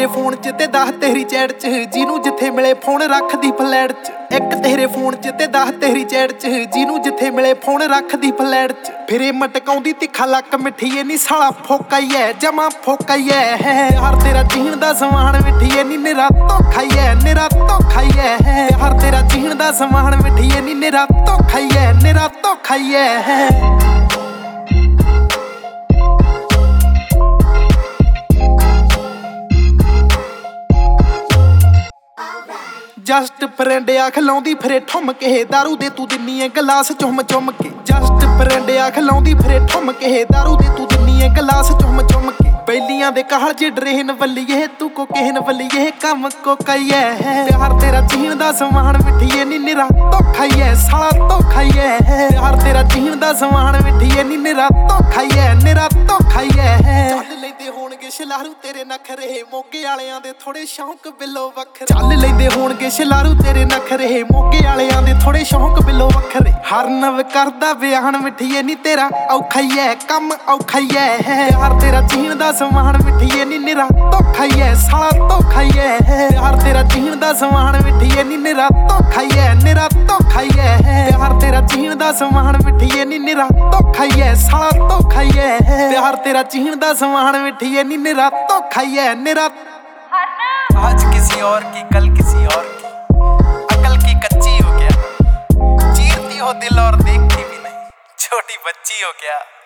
तेरे फोन च ते 10 तेरी चैट च, जिनू जिथे मिले फोन रख दी फ्लैट च। एक तेरे फोन च ते 10 तेरी चैट च, जिनू जिथे मिले फोन रख दी फ्लैट च। फिर मटकाउंदी तिखा लक मिठीए नी साला फोका ही है, जमा फोका ही है। यार तेरा जीण दा समान मिठीए नी निरा धोखा ही है, निरा धोखा ही है। यार तेरा जीण दा समान मिठीए नी निरा धोखा ही है, निरा धोखा ही है। जस्ट फ्रेंड आ खिलाउंदी फिरे ठुम के, दारू दे तू दिन्नी है गलास चुम चुम के। जस्ट फ्रेंड आ खिलाउंदी फिरे ठुम के, दारू दे तू दिन्नी है गलास चुम चुम के। बैलियां दे कहल च ड्रेन वल्लीए, तू को कहन वल्लीए कम को कई है। प्यार तेरा जीण दा समान मिठीए नी निरा धोखा ही है, साला धोखा ही है। प्यार तेरा जीण दा समान मिठीए नी निरा धोखा ही है, निरा धोखा ही है। चल लैंदे होणगे शलारू तेरे नखरे, मोगे वालियां दे थोड़े शौक बिलो वखरे। चल लैंदे होणगे शलारू तेरे नखरे, मोगे वालियां दे थोड़े शौक बिलो वखरे। हर नव करदा बयान मिठीए नी तेरा औखा ही है, कम औखा ही है। प्यार तेरा जीण दा समान मिठीए नी निरा धोखा ही है, साला धोखा ही है। प्यार तेरा जीण दा समान मिठीए नी निरा धोखा ही है, निरा धोखा ही है। प्यार तेरा जीण दा समान मिठीए नी निरा धोखा ही है, साला धोखा ही है। प्यार तेरा जीण दा समान मिठीए नी निरा धोखा ही है, निरा। आज किसी और की कल किसी और की, अकल की कच्ची हो क्या, चीरती हो दिल और देखती भी नहीं, छोटी बच्ची हो क्या।